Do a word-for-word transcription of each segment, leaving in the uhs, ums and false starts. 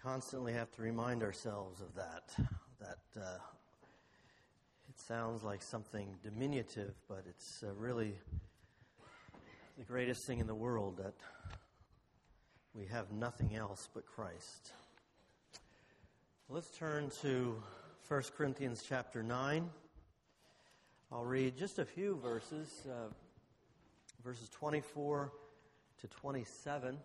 constantly have to remind ourselves of that. That uh, it sounds like something diminutive, but it's uh, really the greatest thing in the world, that we have nothing else but Christ. Let's turn to First Corinthians chapter nine. I'll read just a few verses, uh, verses twenty-four to twenty-seven.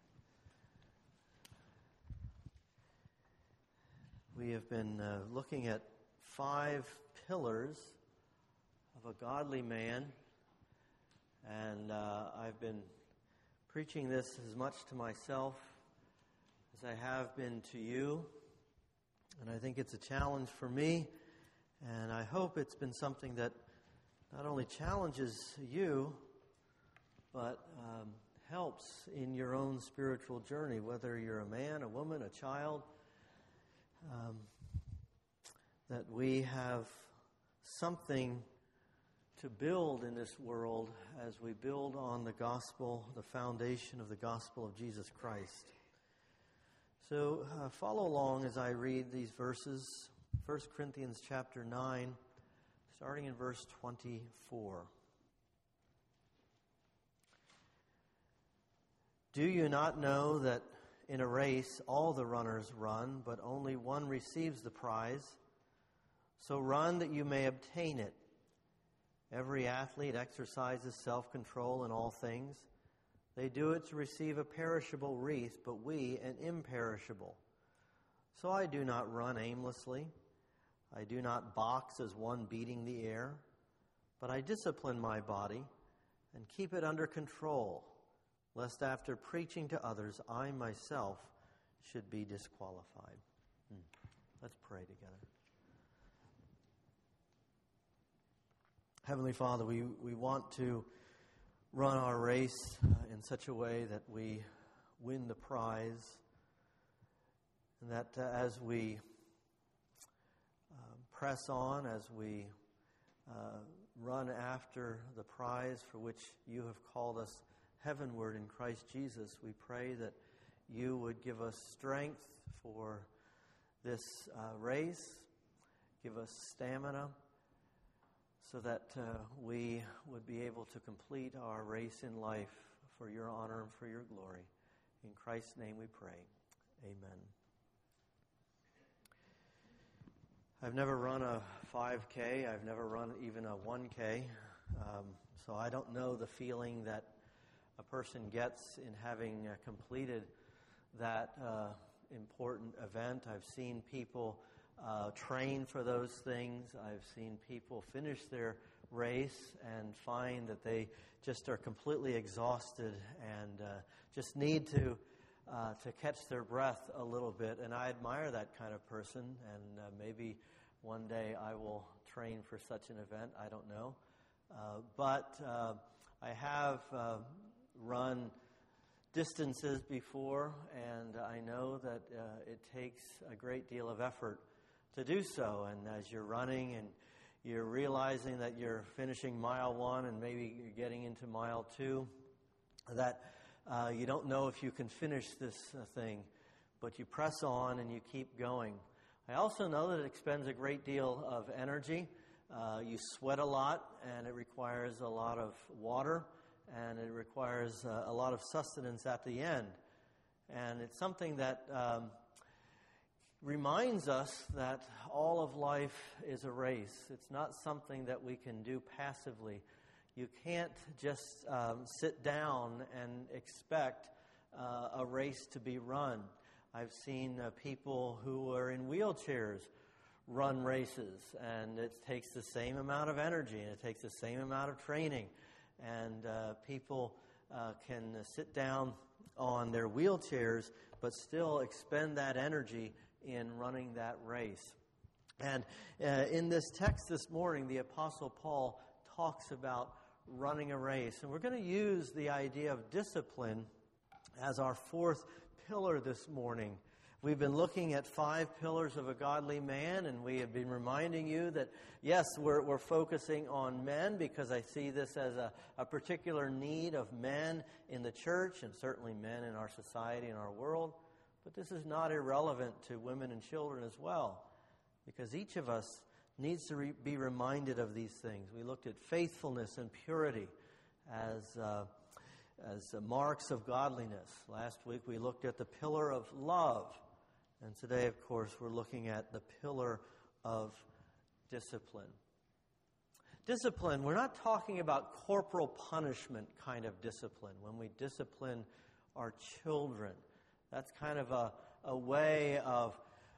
We have been uh, looking at five pillars of a godly man, and uh, I've been preaching this as much to myself as I have been to you, and I think it's a challenge for me, and I hope it's been something that not only challenges you, but um, helps in your own spiritual journey, whether you're a man, a woman, a child. Um, that we have something to build in this world as we build on the gospel, the foundation of the gospel of Jesus Christ. So uh, follow along as I read these verses. First Corinthians chapter nine, starting in verse twenty-four. Do you not know that in a race, all the runners run, but only one receives the prize? So run that you may obtain it. Every athlete exercises self-control in all things. They do it to receive a perishable wreath, but we an imperishable. So I do not run aimlessly. I do not box as one beating the air, but I discipline my body and keep it under control, lest after preaching to others, I myself should be disqualified. Hmm. Let's pray together. Heavenly Father, we, we want to run our race uh, in such a way that we win the prize, and that uh, as we uh, press on, as we uh, run after the prize for which you have called us heavenward in Christ Jesus, we pray that you would give us strength for this uh, race, give us stamina, so that uh, we would be able to complete our race in life for your honor and for your glory. In Christ's name we pray. Amen. I've never run a five K. I've never run even a one K. Um, so I don't know the feeling that a person gets in having uh, completed that uh, important event. I've seen people uh, train for those things. I've seen people finish their race and find that they just are completely exhausted and uh, just need to uh, to catch their breath a little bit. And I admire that kind of person, and uh, maybe one day I will train for such an event. I don't know. Uh, but uh, I have Uh, run distances before, and I know that uh, it takes a great deal of effort to do so. And as you're running and you're realizing that you're finishing mile one and maybe you're getting into mile two, that uh, you don't know if you can finish this uh, thing, but you press on and you keep going. I also know that it expends a great deal of energy. Uh, you sweat a lot, and it requires a lot of water, and it requires uh, a lot of sustenance at the end. And it's something that um, reminds us that all of life is a race. It's not something that we can do passively. You can't just um, sit down and expect uh, a race to be run. I've seen uh, people who are in wheelchairs run races, and it takes the same amount of energy, and it takes the same amount of training. And uh, people uh, can sit down on their wheelchairs, but still expend that energy in running that race. And uh, in this text this morning, the Apostle Paul talks about running a race. And we're going to use the idea of discipline as our fourth pillar this morning. We've been looking at five pillars of a godly man, and we have been reminding you that, yes, we're, we're focusing on men because I see this as a, a particular need of men in the church and certainly men in our society and our world. But this is not irrelevant to women and children as well, because each of us needs to re- be reminded of these things. We looked at faithfulness and purity as uh, as uh, marks of godliness. Last week we looked at the pillar of love. And today, of course, we're looking at the pillar of discipline. Discipline, we're not talking about corporal punishment kind of discipline. When we discipline our children, that's kind of a, a way of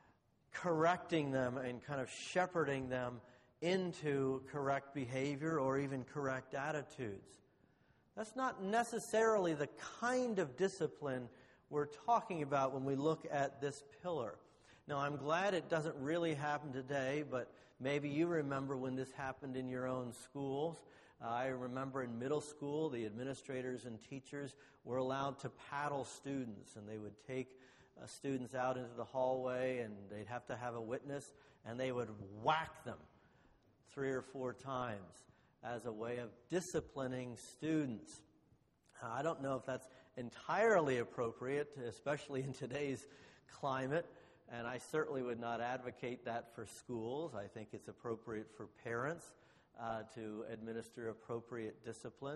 correcting them and kind of shepherding them into correct behavior or even correct attitudes. That's not necessarily the kind of discipline we're talking about when we look at this pillar. Now, I'm glad it doesn't really happen today, but maybe you remember when this happened in your own schools. Uh, I remember in middle school, the administrators and teachers were allowed to paddle students, and they would take uh, students out into the hallway, and they'd have to have a witness, and they would whack them three or four times as a way of disciplining students. Uh, I don't know if that's entirely appropriate, especially in today's climate, and I certainly would not advocate that for schools. I think it's appropriate for parents uh, to administer appropriate discipline.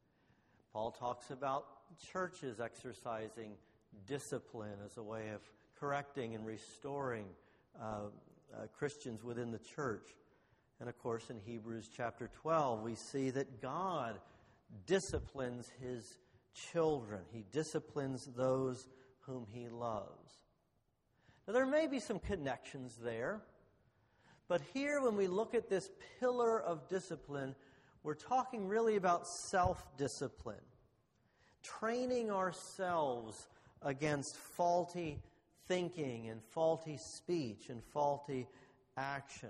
Paul talks about churches exercising discipline as a way of correcting and restoring uh, uh, Christians within the church. And of course, in Hebrews chapter twelve, we see that God disciplines His children. He disciplines those whom He loves. Now, there may be some connections there, but here when we look at this pillar of discipline, we're talking really about self-discipline, training ourselves against faulty thinking and faulty speech and faulty action.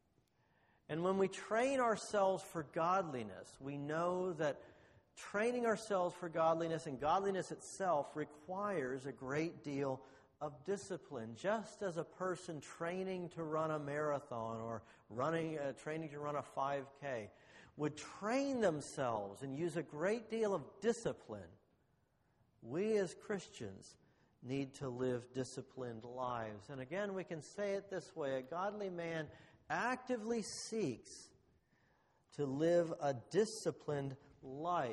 And when we train ourselves for godliness, we know that training ourselves for godliness and godliness itself requires a great deal of discipline. Just as a person training to run a marathon or running, uh, training to run a five K would train themselves and use a great deal of discipline, we as Christians need to live disciplined lives. And again, we can say it this way: a godly man actively seeks to live a disciplined life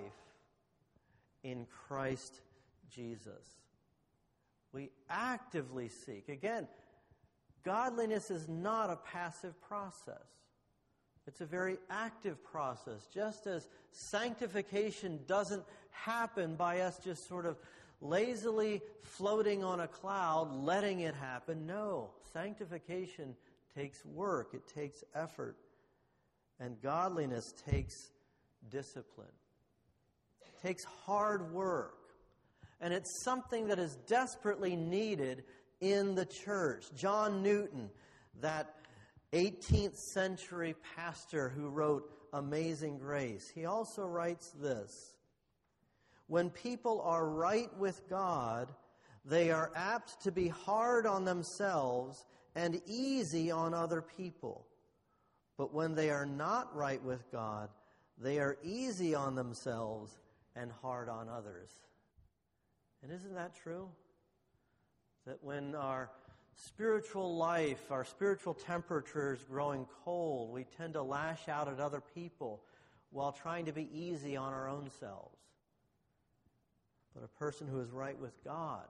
in Christ Jesus. We actively seek. Again, godliness is not a passive process. It's a very active process. Just as sanctification doesn't happen by us just sort of lazily floating on a cloud, letting it happen. No, sanctification takes work. It takes effort. And godliness takes discipline. It takes hard work. And it's something that is desperately needed in the church. John Newton, that eighteenth century pastor who wrote Amazing Grace, he also writes this: when people are right with God, they are apt to be hard on themselves and easy on other people. But when they are not right with God, they are easy on themselves and hard on others. And isn't that true? That when our spiritual life, our spiritual temperature is growing cold, we tend to lash out at other people while trying to be easy on our own selves. But a person who is right with God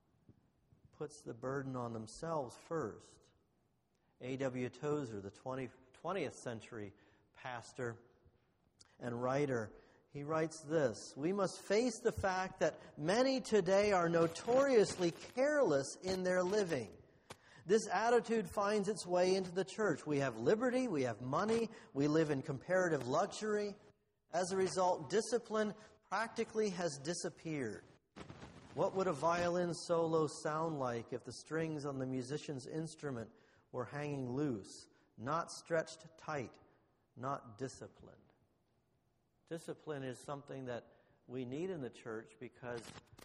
puts the burden on themselves first. A W Tozer, the twentieth century pastor and writer, he writes this: we must face the fact that many today are notoriously careless in their living. This attitude finds its way into the church. We have liberty, we have money, we live in comparative luxury. As a result, discipline practically has disappeared. What would a violin solo sound like if the strings on the musician's instrument were hanging loose, not stretched tight, not disciplined? Discipline is something that we need in the church because,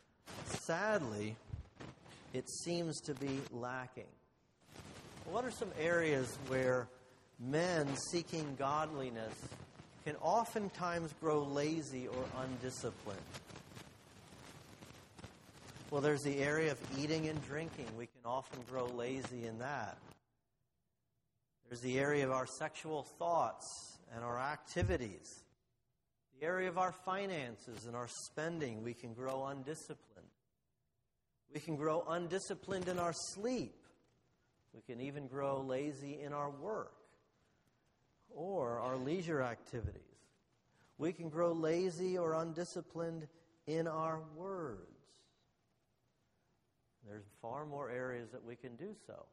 sadly, it seems to be lacking. What are some areas where men seeking godliness can oftentimes grow lazy or undisciplined? Well, there's the area of eating and drinking. We can often grow lazy in that. There's the area of our sexual thoughts and our activities. The area of our finances and our spending. We can grow undisciplined. We can grow undisciplined in our sleep. We can even grow lazy in our work or our leisure activities. We can grow lazy or undisciplined in our words. There's far more areas that we can do so.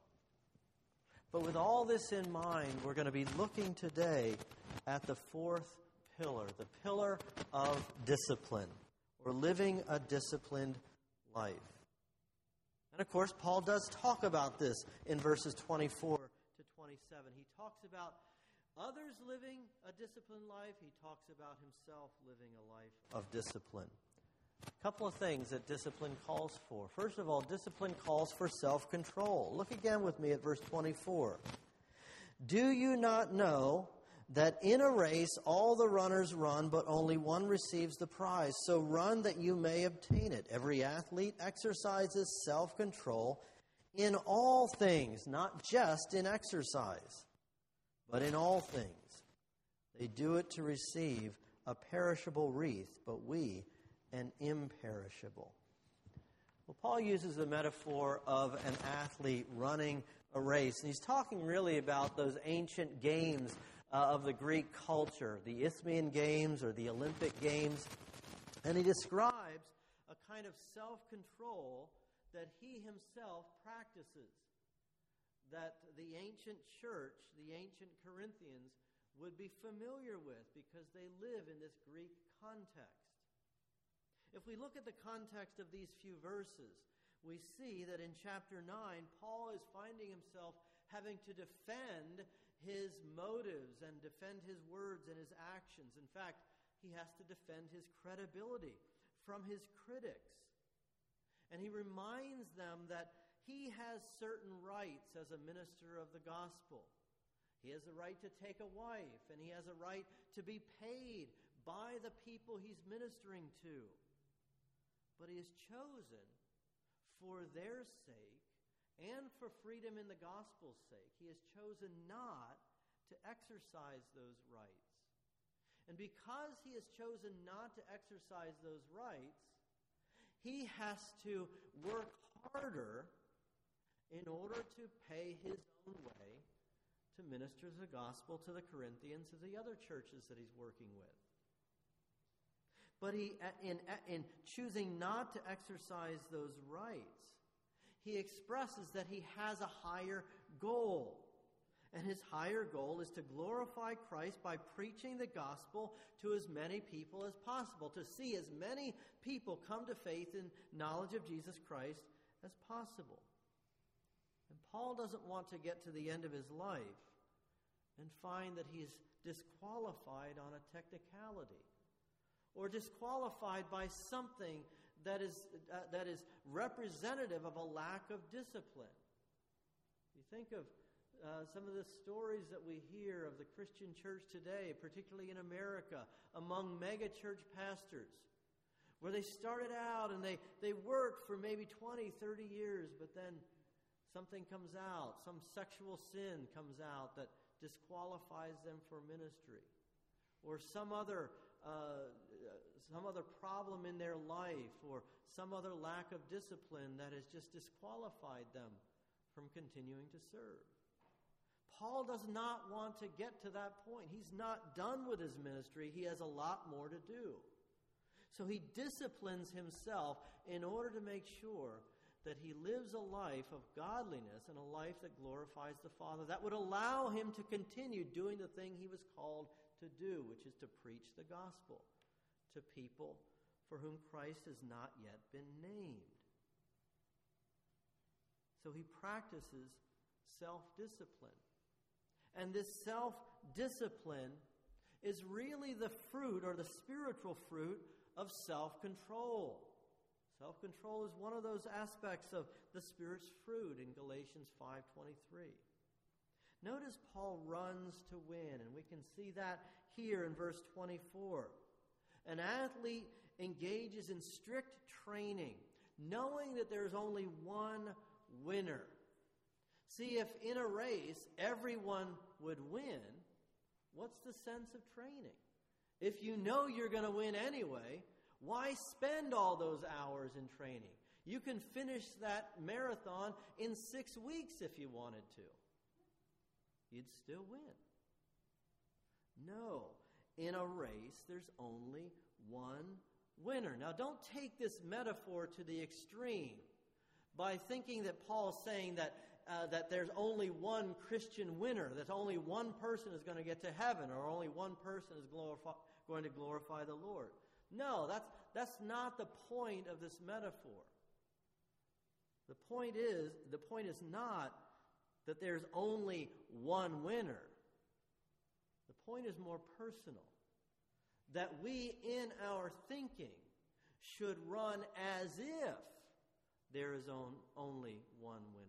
But with all this in mind, we're going to be looking today at the fourth pillar, the pillar of discipline, or living a disciplined life. And of course, Paul does talk about this in verses twenty-four to twenty-seven. He talks about others living a disciplined life. He talks about himself living a life of discipline. A couple of things that discipline calls for. First of all, discipline calls for self-control. Look again with me at verse twenty-four. Do you not know that in a race all the runners run, but only one receives the prize? So run that you may obtain it. Every athlete exercises self-control in all things, not just in exercise, but in all things. They do it to receive a perishable wreath, but we an imperishable. Well, Paul uses the metaphor of an athlete running a race. And he's talking really about those ancient games uh, of the Greek culture, the Isthmian Games or the Olympic Games. And he describes a kind of self-control that he himself practices, that the ancient church, the ancient Corinthians, would be familiar with because they live in this Greek context. If we look at the context of these few verses, we see that in chapter nine, Paul is finding himself having to defend his motives and defend his words and his actions. In fact, he has to defend his credibility from his critics. And he reminds them that he has certain rights as a minister of the gospel. He has a right to take a wife, and he has a right to be paid by the people he's ministering to. But he has chosen, for their sake and for freedom in the gospel's sake, he has chosen not to exercise those rights. And because he has chosen not to exercise those rights, he has to work harder in order to pay his own way to minister the gospel to the Corinthians and the other churches that he's working with. But he, in, in choosing not to exercise those rights, he expresses that he has a higher goal. And his higher goal is to glorify Christ by preaching the gospel to as many people as possible, to see as many people come to faith in knowledge of Jesus Christ as possible. And Paul doesn't want to get to the end of his life and find that he's disqualified on a technicality, or disqualified by something that is uh, that is representative of a lack of discipline. You think of uh, some of the stories that we hear of the Christian church today, particularly in America, among mega-church pastors, where they started out and they, they worked for maybe twenty, thirty years, but then something comes out, some sexual sin comes out that disqualifies them for ministry, or some other Uh, some other problem in their life, or some other lack of discipline that has just disqualified them from continuing to serve. Paul does not want to get to that point. He's not done with his ministry. He has a lot more to do. So he disciplines himself in order to make sure that he lives a life of godliness and a life that glorifies the Father, that would allow him to continue doing the thing he was called to do, which is to preach the gospel to people for whom Christ has not yet been named. So he practices self-discipline. And this self-discipline is really the fruit, or the spiritual fruit, of self-control. Self-control is one of those aspects of the Spirit's fruit in Galatians five twenty-three. Notice Paul runs to win, and we can see that here in verse twenty-four. An athlete engages in strict training, knowing that there's only one winner. See, if in a race everyone would win, what's the sense of training? If you know you're going to win anyway, why spend all those hours in training? You can finish that marathon in six weeks if you wanted to. You'd still win. No, in a race, there's only one winner. Now, don't take this metaphor to the extreme by thinking that Paul's saying that uh, that there's only one Christian winner, that only one person is going to get to heaven, or only one person is glorify, going to glorify the Lord. No, that's that's not the point of this metaphor. The point is, the point is not that there's only one winner. The point is more personal. That we, in our thinking, should run as if there is on, only one winner.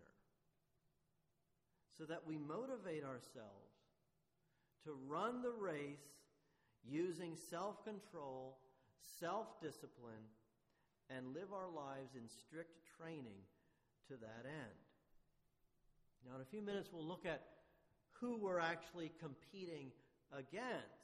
So that we motivate ourselves to run the race using self-control, self-discipline, and live our lives in strict training to that end. Now, in a few minutes, we'll look at who we're actually competing against.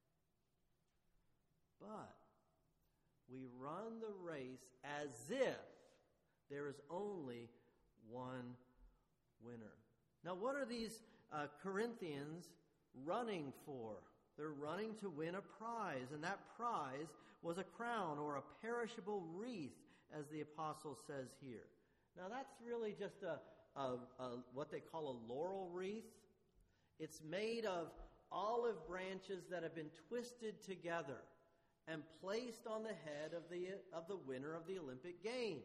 But we run the race as if there is only one winner. Now, what are these uh, Corinthians running for? They're running to win a prize, and that prize was a crown or a perishable wreath, as the apostle says here. Now, that's really just a, a, a what they call a laurel wreath. It's made of olive branches that have been twisted together and placed on the head of the of the winner of the Olympic Games.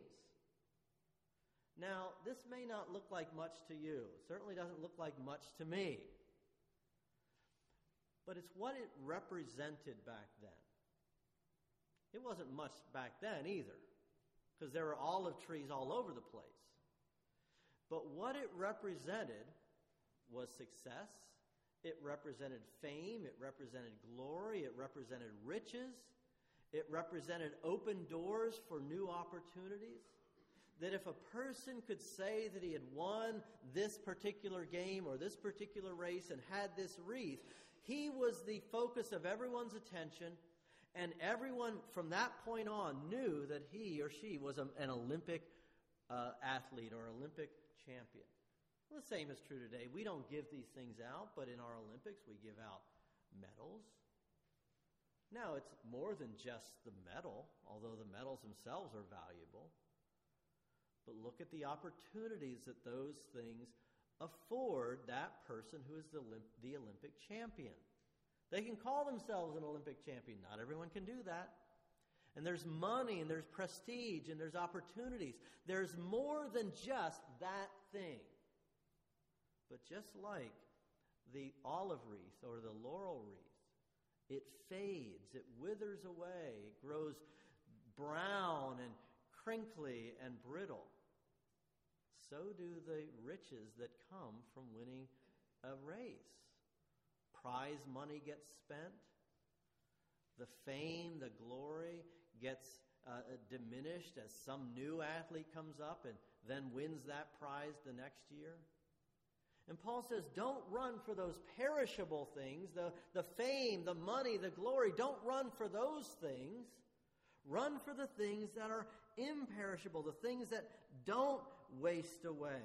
Now, this may not look like much to you. It certainly doesn't look like much to me. But it's what it represented back then. It wasn't much back then either, because there were olive trees all over the place. But what it represented was success. It represented fame. It represented glory. It represented riches. It represented open doors for new opportunities. That if a person could say that he had won this particular game or this particular race and had this wreath, he was the focus of everyone's attention, and everyone from that point on knew that he or she was a, an Olympic uh, athlete or Olympic champion. Well, the same is true today. We don't give these things out, but in our Olympics we give out medals. Now, it's more than just the medal, although the medals themselves are valuable. But look at the opportunities that those things afford that person who is the, the Olympic champion. They can call themselves an Olympic champion. Not everyone can do that. And there's money, and there's prestige, and there's opportunities. There's more than just that thing. But just like the olive wreath or the laurel wreath, it fades, it withers away, it grows brown and crinkly and brittle. So do the riches that come from winning a race. Prize money gets spent. The fame, the glory gets uh, diminished as some new athlete comes up and then wins that prize the next year. And Paul says, don't run for those perishable things, the, the fame, the money, the glory. Don't run for those things. Run for the things that are imperishable, the things that don't waste away.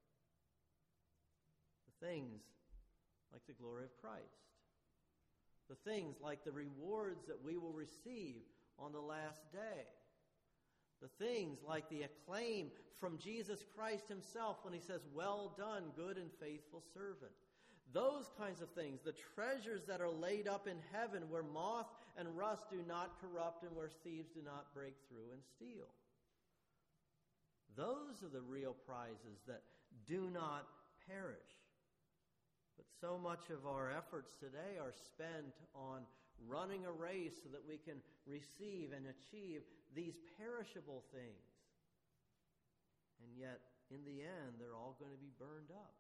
The things like the glory of Christ. The things like the rewards that we will receive on the last day. The things like the acclaim from Jesus Christ himself when he says, well done, good and faithful servant. Those kinds of things, the treasures that are laid up in heaven where moth and rust do not corrupt and where thieves do not break through and steal. Those are the real prizes that do not perish. But so much of our efforts today are spent on running a race so that we can receive and achieve these perishable things. And yet, in the end, they're all going to be burned up.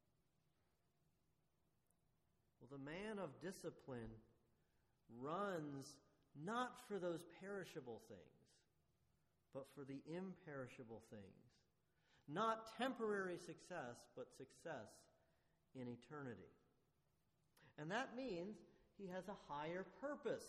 Well, the man of discipline runs not for those perishable things, but for the imperishable things. Not temporary success, but success in eternity. And that means he has a higher purpose.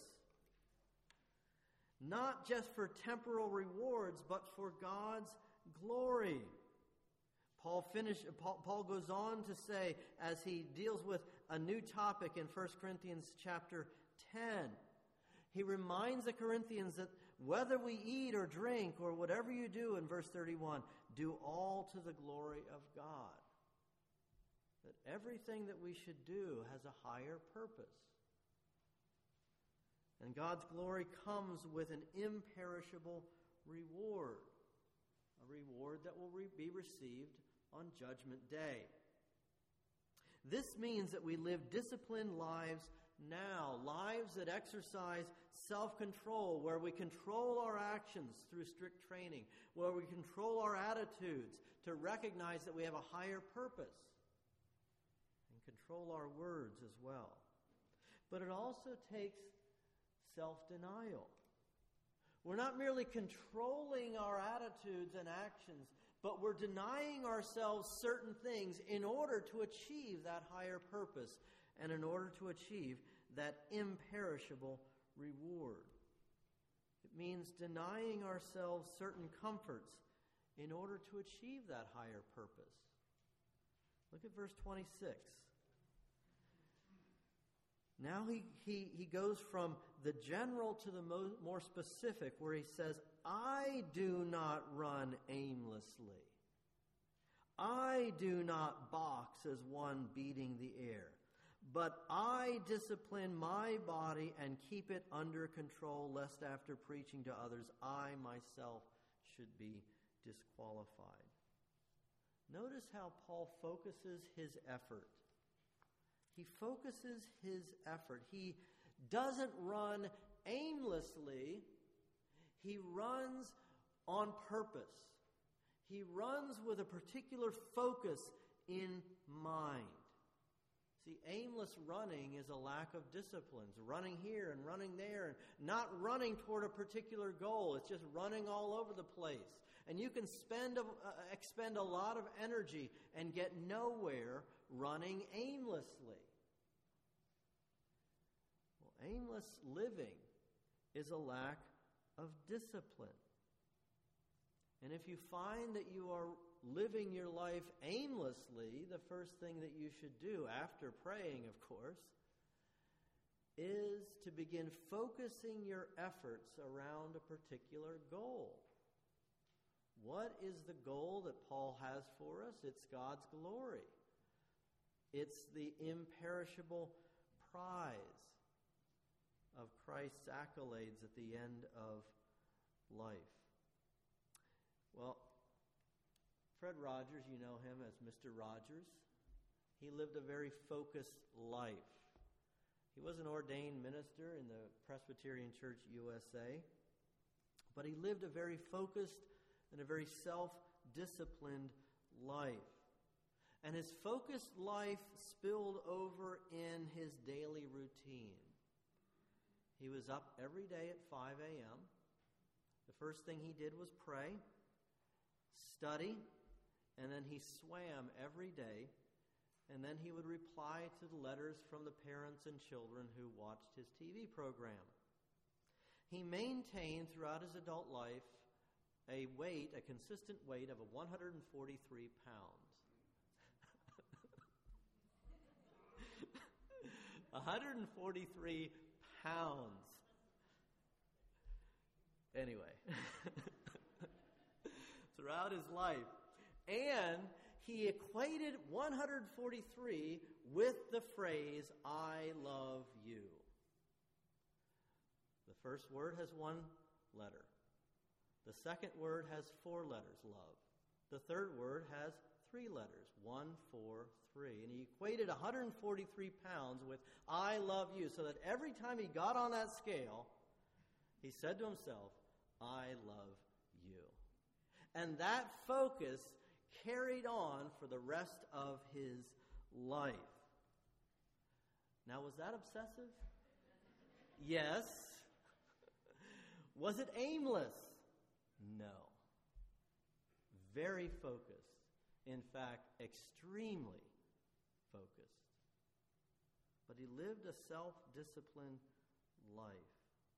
Not just for temporal rewards, but for God's glory. Paul, finish, Paul, Paul goes on to say, as he deals with a new topic in First Corinthians chapter ten, he reminds the Corinthians that whether we eat or drink or whatever you do, in verse thirty-one, do all to the glory of God. That everything that we should do has a higher purpose. And God's glory comes with an imperishable reward. A reward that will re- be received on Judgment Day. This means that we live disciplined lives now, lives that exercise self-control, where we control our actions through strict training, where we control our attitudes to recognize that we have a higher purpose, and control our words as well. But it also takes self-denial. We're not merely controlling our attitudes and actions, but we're denying ourselves certain things in order to achieve that higher purpose and in order to achieve that imperishable reward. It means denying ourselves certain comforts in order to achieve that higher purpose. Look at verse twenty-six. Now he, he, he goes from the general to the mo- more specific, where he says, I do not run aimlessly. I do not box as one beating the air, but I discipline my body and keep it under control, lest after preaching to others, I myself should be disqualified. Notice how Paul focuses his effort. He focuses his effort. He doesn't run aimlessly. He runs on purpose. He runs with a particular focus in mind. See, aimless running is a lack of disciplines. Running here and running there, and not running toward a particular goal. It's just running all over the place. And you can spend a, uh, expend a lot of energy and get nowhere running aimlessly. Well, aimless living is a lack of discipline. And if you find that you are living your life aimlessly, the first thing that you should do, after praying, of course, is to begin focusing your efforts around a particular goal. What is the goal that Paul has for us? It's God's glory. It's the imperishable prize of Christ's accolades at the end of life. Well, Fred Rogers, you know him as Mister Rogers. He lived a very focused life. He was an ordained minister in the Presbyterian Church U S A, but he lived a very focused and a very self-disciplined life. And his focused life spilled over in his daily routine. He was up every day at five a.m. The first thing he did was pray, study, and then he swam every day, and then he would reply to the letters from the parents and children who watched his T V program. He maintained throughout his adult life a weight, a consistent weight of one hundred forty-three pounds. one hundred forty-three pounds. Anyway, throughout his life. And he equated one hundred forty-three with the phrase, I love you. The first word has one letter. The second word has four letters, love. The third word has three letters, one, four, three. And he equated one hundred forty-three pounds with I love you, so that every time he got on that scale, he said to himself, I love you. And that focus carried on for the rest of his life. Now, was that obsessive? Yes. Was it aimless? No. Very focused. In fact, extremely focused. But he lived a self-disciplined life.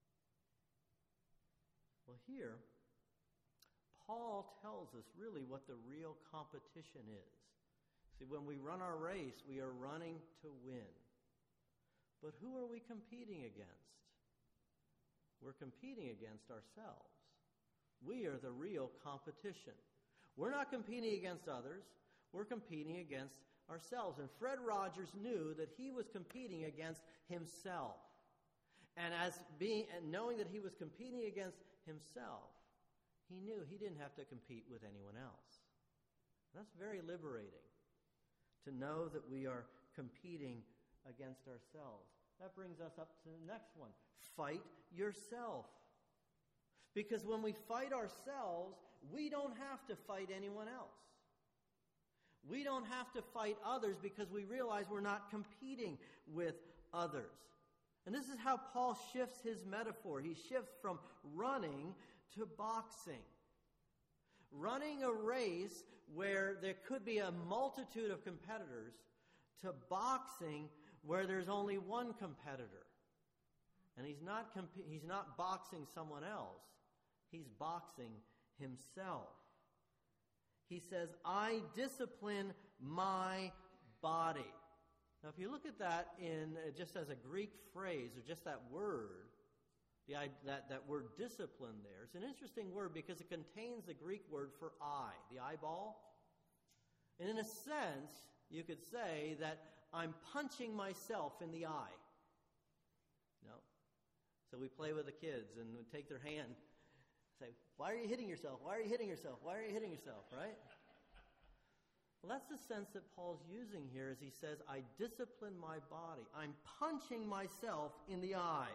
Well, here, Paul tells us really what the real competition is. See, when we run our race, we are running to win. But who are we competing against? We're competing against ourselves. We are the real competition. We're not competing against others. We're competing against ourselves. And Fred Rogers knew that he was competing against himself. And as being, and knowing that he was competing against himself, he knew he didn't have to compete with anyone else. That's very liberating, to know that we are competing against ourselves. That brings us up to the next one. Fight yourself. Because when we fight ourselves, we don't have to fight anyone else. We don't have to fight others because we realize we're not competing with others. And this is how Paul shifts his metaphor. He shifts from running to boxing. Running a race where there could be a multitude of competitors to boxing where there's only one competitor. And he's not comp- he's not boxing someone else. He's boxing himself. He says, I discipline my body. Now, if you look at that in uh, just as a Greek phrase, or just that word, the, that, that word discipline there, it's an interesting word because it contains the Greek word for eye, the eyeball. And in a sense, you could say that I'm punching myself in the eye. You know? So we play with the kids and we take their hand, say, why are you hitting yourself? Why are you hitting yourself? Why are you hitting yourself, right? Well, that's the sense that Paul's using here as he says, I discipline my body. I'm punching myself in the eye.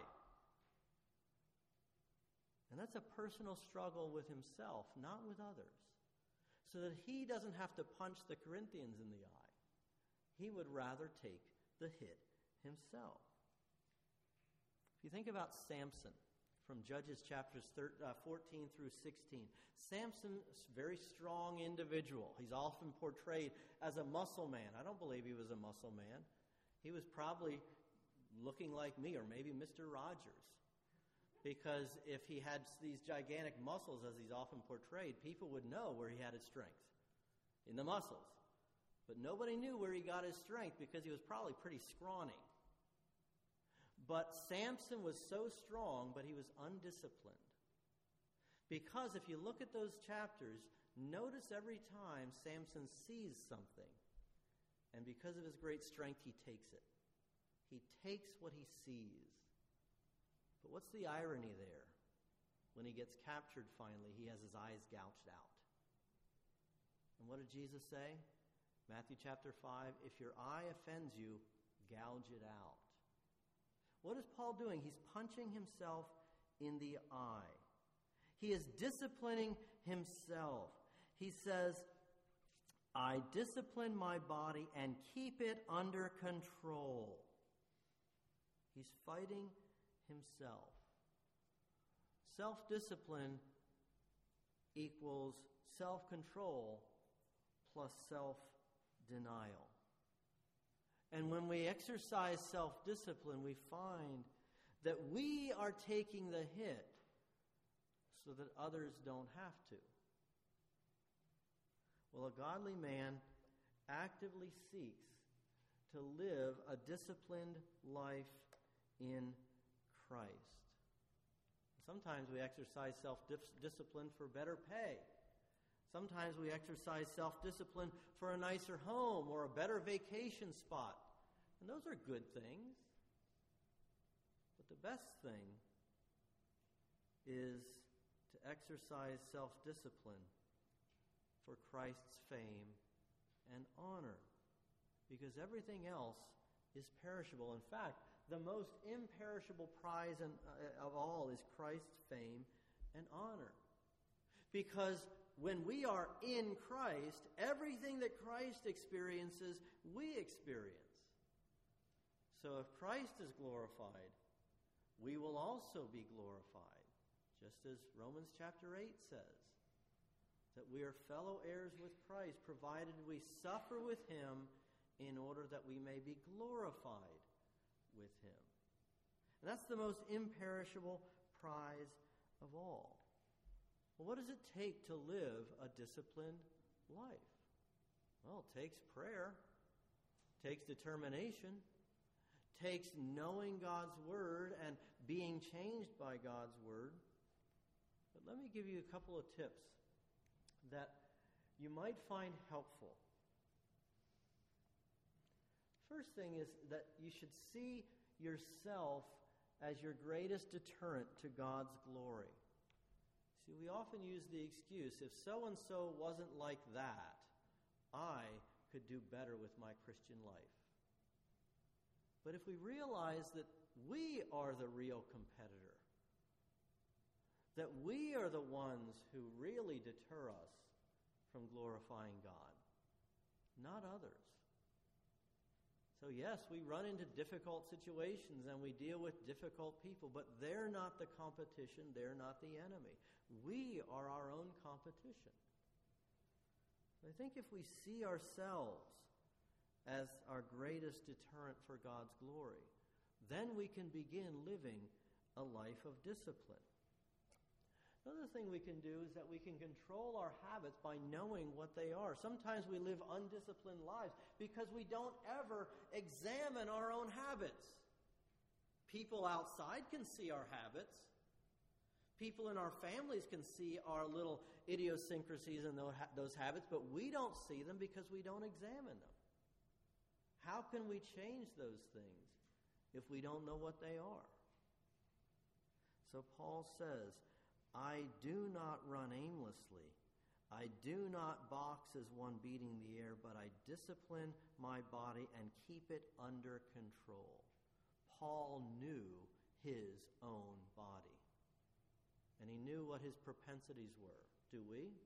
And that's a personal struggle with himself, not with others. So that he doesn't have to punch the Corinthians in the eye. He would rather take the hit himself. If you think about Samson, from Judges chapters fourteen through sixteen. Samson, a very strong individual. He's often portrayed as a muscle man. I don't believe he was a muscle man. He was probably looking like me or maybe Mister Rogers. Because if he had these gigantic muscles as he's often portrayed, people would know where he had his strength, in the muscles. But nobody knew where he got his strength because he was probably pretty scrawny. But Samson was so strong, but he was undisciplined. Because if you look at those chapters, notice every time Samson sees something, and because of his great strength, he takes it. He takes what he sees. But what's the irony there? When he gets captured finally, he has his eyes gouged out. And what did Jesus say? Matthew chapter five, if your eye offends you, gouge it out. What is Paul doing? He's punching himself in the eye. He is disciplining himself. He says, I discipline my body and keep it under control. He's fighting himself. Self-discipline equals self-control plus self-denial. And when we exercise self-discipline, we find that we are taking the hit so that others don't have to. Well, a godly man actively seeks to live a disciplined life in Christ. Sometimes we exercise self-discipline for better pay. Sometimes we exercise self-discipline for a nicer home or a better vacation spot. And those are good things. But the best thing is to exercise self-discipline for Christ's fame and honor. Because everything else is perishable. In fact, the most imperishable prize in, uh, of all is Christ's fame and honor. Because when we are in Christ, everything that Christ experiences, we experience. So if Christ is glorified, we will also be glorified, just as Romans chapter eight says, that we are fellow heirs with Christ, provided we suffer with him in order that we may be glorified with him. And that's the most imperishable prize of all. Well, what does it take to live a disciplined life? Well, it takes prayer, takes determination, takes knowing God's word and being changed by God's word. But let me give you a couple of tips that you might find helpful. First thing is that you should see yourself as your greatest deterrent to God's glory. See, we often use the excuse, if so-and-so wasn't like that, I could do better with my Christian life. But if we realize that we are the real competitor, that we are the ones who really deter us from glorifying God, not others. So yes, we run into difficult situations and we deal with difficult people, but they're not the competition, they're not the enemy. We are our own competition. I think if we see ourselves as our greatest deterrent for God's glory, then we can begin living a life of discipline. Another thing we can do is that we can control our habits by knowing what they are. Sometimes we live undisciplined lives because we don't ever examine our own habits. People outside can see our habits. People in our families can see our little idiosyncrasies and those habits, but we don't see them because we don't examine them. How can we change those things if we don't know what they are? So Paul says, I do not run aimlessly. I do not box as one beating the air, but I discipline my body and keep it under control. Paul knew his own body. And he knew what his propensities were. Do we?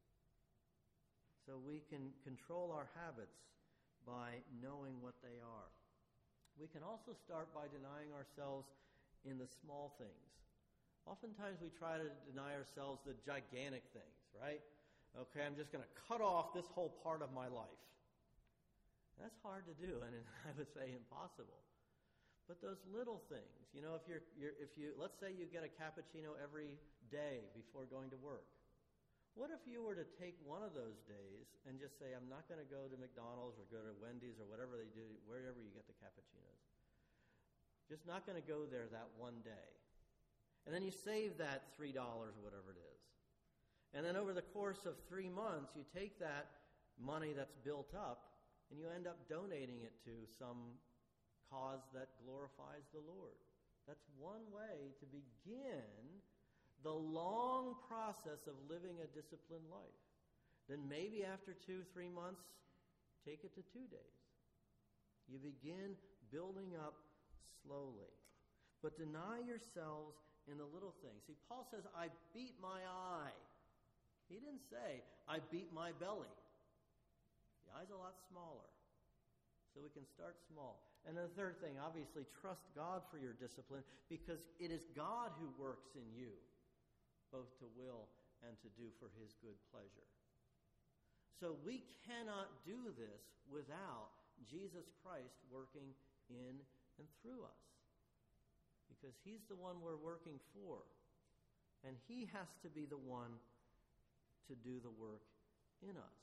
So we can control our habits by knowing what they are. We can also start by denying ourselves in the small things. Oftentimes we try to deny ourselves the gigantic things, right? Okay, I'm just going to cut off this whole part of my life. That's hard to do, and I would say impossible. But those little things, you know, if you're, you're if you let's say you get a cappuccino every day before going to work. What if you were to take one of those days and just say, I'm not going to go to McDonald's or go to Wendy's or whatever they do, wherever you get the cappuccinos. Just not going to go there that one day. And then you save that three dollars or whatever it is. And then over the course of three months, you take that money that's built up and you end up donating it to some cause that glorifies the Lord. That's one way to begin the long process of living a disciplined life. Then maybe after two, three months, take it to two days. You begin building up slowly. But deny yourselves in the little things. See, Paul says, I beat my eye. He didn't say, I beat my belly. The eye's a lot smaller. So we can start small. And the third thing, obviously, trust God for your discipline because it is God who works in you, both to will and to do for his good pleasure. So we cannot do this without Jesus Christ working in and through us. Because he's the one we're working for. And he has to be the one to do the work in us.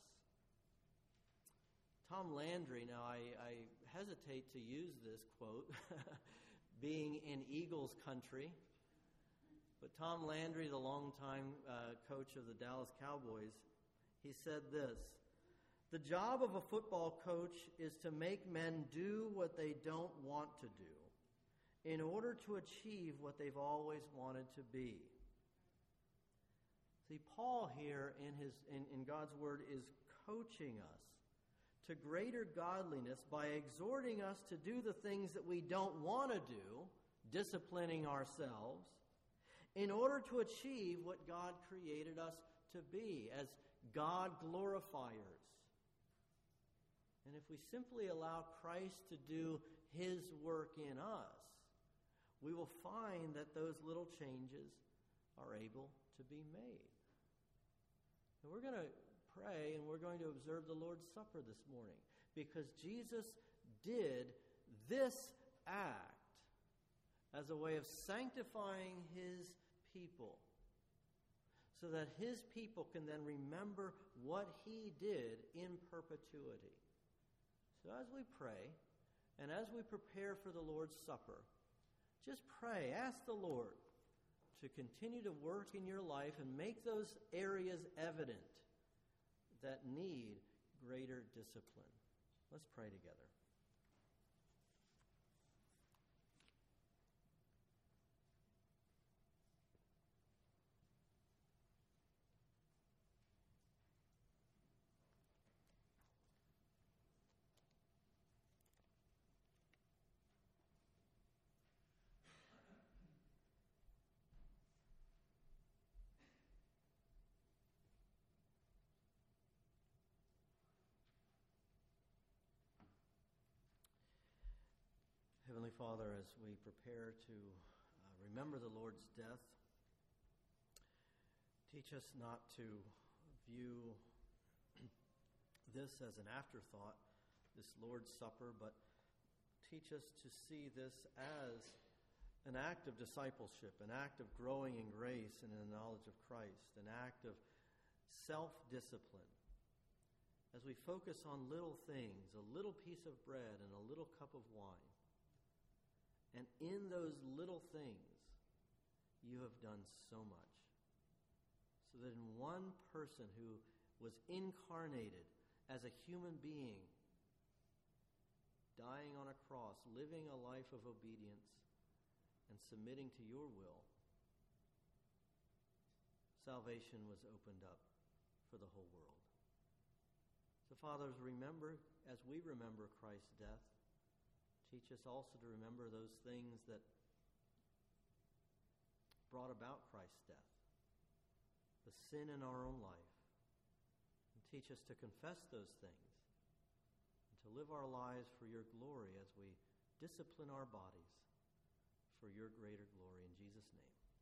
Tom Landry, now I, I hesitate to use this quote, being in Eagles country, but Tom Landry, the longtime uh, coach of the Dallas Cowboys, he said this, the job of a football coach is to make men do what they don't want to do in order to achieve what they've always wanted to be. See, Paul here in his in, in God's word is coaching us to greater godliness by exhorting us to do the things that we don't want to do, disciplining ourselves, in order to achieve what God created us to be as God glorifiers. And if we simply allow Christ to do his work in us, we will find that those little changes are able to be made. And we're going to pray and we're going to observe the Lord's Supper this morning because Jesus did this act as a way of sanctifying his people so that his people can then remember what he did in perpetuity. So as we pray and as we prepare for the Lord's Supper, just pray, ask the Lord to continue to work in your life and make those areas evident that need greater discipline. Let's pray together. Heavenly Father, as we prepare to uh, remember the Lord's death, teach us not to view this as an afterthought, this Lord's Supper, but teach us to see this as an act of discipleship, an act of growing in grace and in the knowledge of Christ, an act of self-discipline. As we focus on little things, a little piece of bread and a little cup of wine, and in those little things, you have done so much. So that in one person who was incarnated as a human being, dying on a cross, living a life of obedience, and submitting to your will, salvation was opened up for the whole world. So, fathers, remember, as we remember Christ's death, teach us also to remember those things that brought about Christ's death, the sin in our own life, and teach us to confess those things and to live our lives for your glory as we discipline our bodies for your greater glory. In Jesus' name.